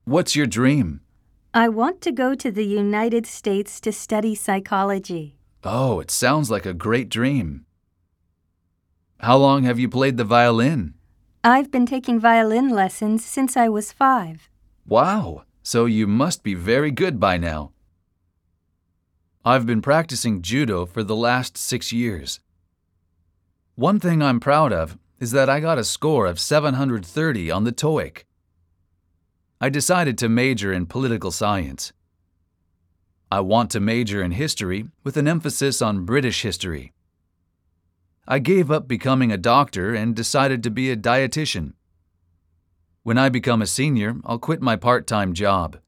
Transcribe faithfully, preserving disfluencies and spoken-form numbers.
What's your dream? I want to go to the United States to study psychology. Oh, it sounds like a great dream. How long have you played the violin? I've been taking violin lessons since I was five. Wow, so you must be very good by now. I've been practicing judo for the last six years. One thing I'm proud of is that I got a score of seven hundred thirty on the TOEIC. I decided to major in political science. I want to major in history with an emphasis on British history. I gave up becoming a doctor and decided to be a dietitian. When I become a senior, I'll quit my part-time job.